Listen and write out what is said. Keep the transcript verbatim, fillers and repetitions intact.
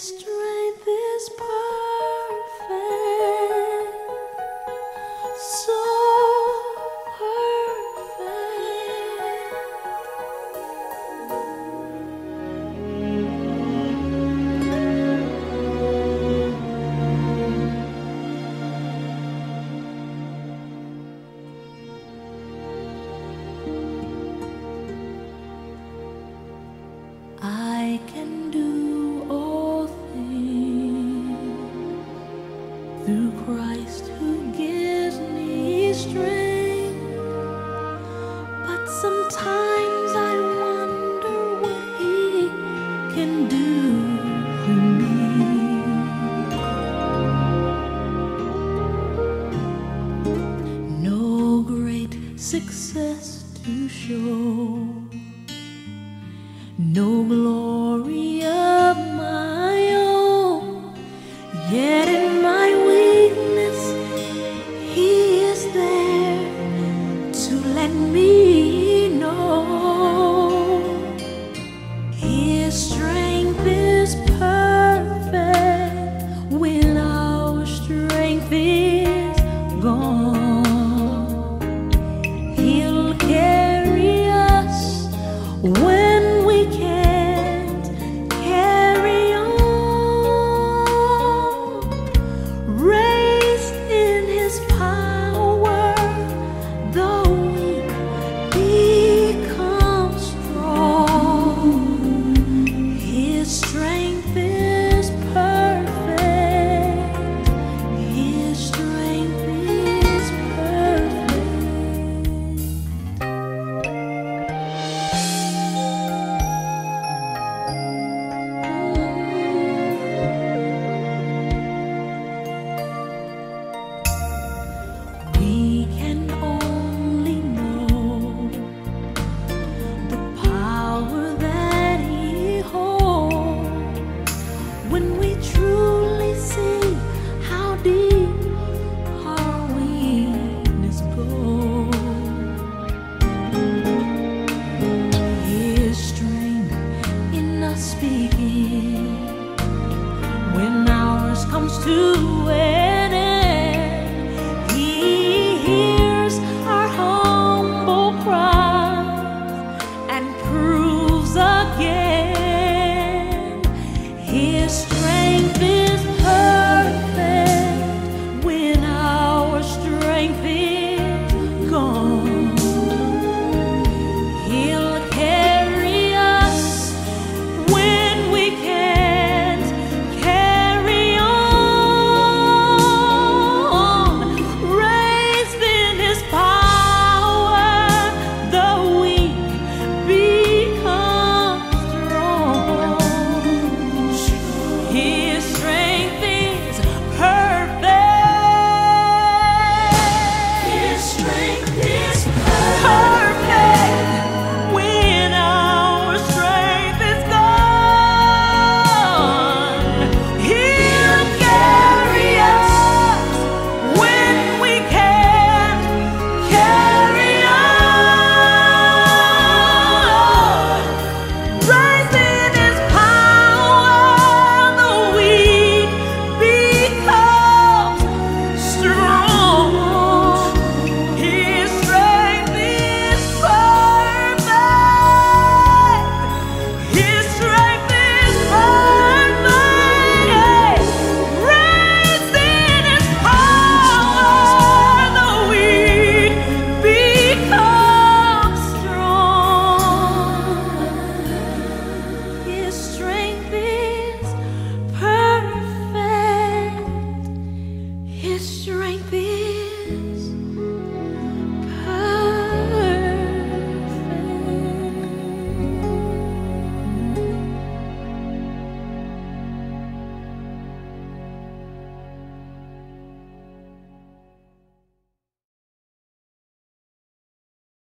strength is perfect, so I can do all things through Christ who gives me strength. But sometimes I wonder what He can do for me. No great success to show, no glory of my own, yet in my weakness He is there to let me know His strength is perfect when our strength is gone. He'll carry us when we can't carry on. Raised in His power, the weak become strong. His strength is perfect. His strength is perfect. We can only know the power that He holds when we truly see how deep our weakness goes. His strength in us speaking when ours comes to an end. He hears our humble cries and proves again His strength is perfect when our strength is gone. He'll carry us when we can't carry on. Raised in His power, the weak become strong. His strength is perfect. His strength is perfect when our strength is gone. He'll carry us when we can't carry on. Raised in His power, the weak become strong. His strength is perfect. His strength is perfect. Raised in His power, the weak become strong. His strength is perfect. His strength is